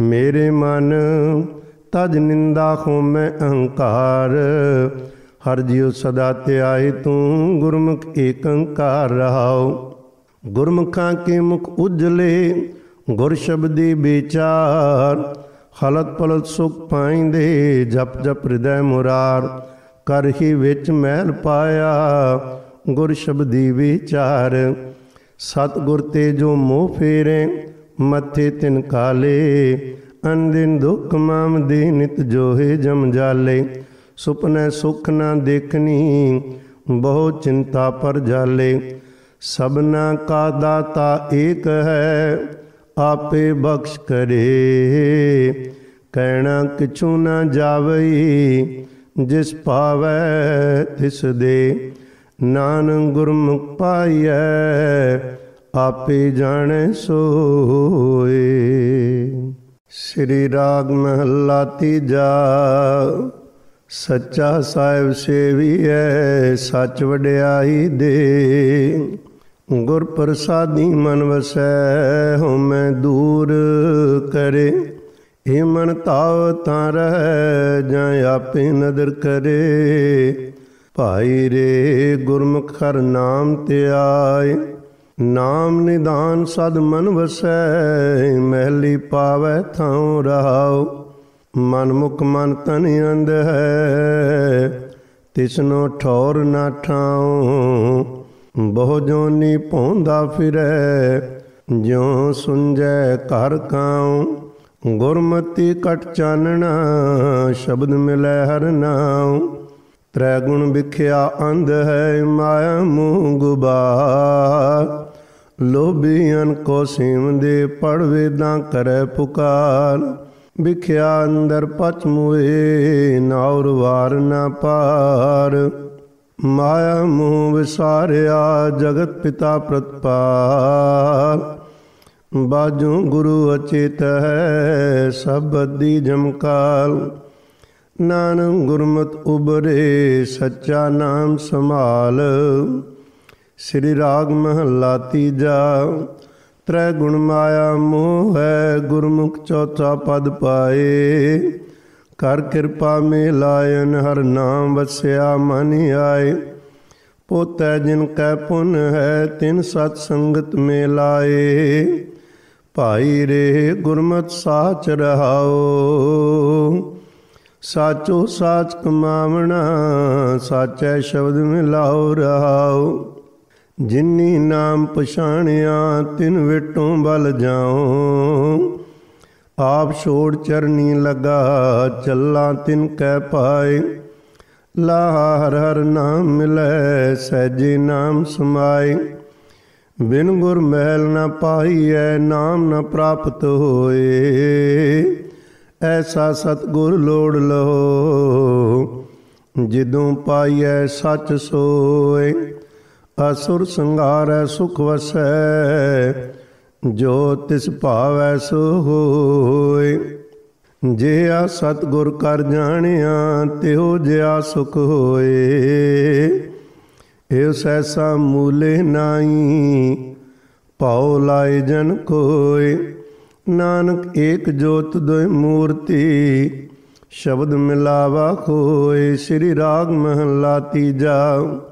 मेरे मन तज निंदा होमै अहंकार। हर जियो सदा त्याए तू गुरमुख एक अंकार रहाओ। गुरमुखां के मुख उजले गुर शब्दी विचार। हलत पलत सुख पाइंदे जप जप हृदय मुरार। कर ही विच मैल पाया गुर शब्दी विचार। सतगुर ते जो मोह फेरे मथे तिन काले। अनदिन दुख माम दी नित जोहे जम जाले। सुपने सुख न देखनी बहु चिंता पर जाले। सबना का दाता एक है आपे बख्श करे। कहना किछु न जावई जिस पावै तिस दे। नानक गुरमुख पाइयै आपे जाने सोए। श्री राग महला तीजा। सच्चा साहिब सेवीऐ सच वड्याई दे। गुर प्रसादी मन वसै होमै दूर करे। हे मन ताव तां रहै जां आपे नदर करे। भाई रे गुरमुख हर नाम त्याय। नाम निदान सद मन वसै महली पावै थां रहाओ। मन मुख मन तन अंध है तिसनो ठौर ना ठाऊं। बहु जोनी पौंदा फिरै ज्यों सुंजै घर काऊं। गुरमति कट चानना शब्द मिलै हर नाऊं। त्रै गुण बिख्या अंध है माया मुँह गुबार। लोभियन को सेम दे पढ़ वेदां करै पुकार। बिख्या अंदर पच मुए नाउर वार ना पार। माया मुँह विसारिया जगत पिता प्रतपाल। बाजू गुरु अचेत है सब बदी जमकाल। नानक गुरमत उबरे सच्चा नाम संभाल। श्री राग महला तीजा। त्रै गुण माया मोह है गुरमुख चौथा पद पाए। कर कृपा में लायन हर नाम वस्या मन आए। पोतै जिन कै पुन है तिन सत संगत में लाए। भाई रे गुरमत साच रहाओ। साचो साच कमावना साचै शब्द मिलाओ रहाओ। जिन्नी नाम पछाणिया तिन विटों बल जाऊं। आप छोड़ चरनी लगा चला तिन कै पाए। लाहा हर हर नाम मिलै सहजे नाम समाए। बिन गुर महल न पाइयै नाम न प्राप्त होए। ऐसा सतगुर लोड़ लहो जिदों पाइयै सच सोए। असुर संघारै सुख वसै जो तिस भावै सो होए। जिहा सतगुर कर जाणिया तिहो जिहा सुख होए। एव सहसा मूले नाई भाव लाए जन कोय। नानक एक जोत दोय मूर्ति शब्द मिलावा खोए। श्री राग महला तीजा।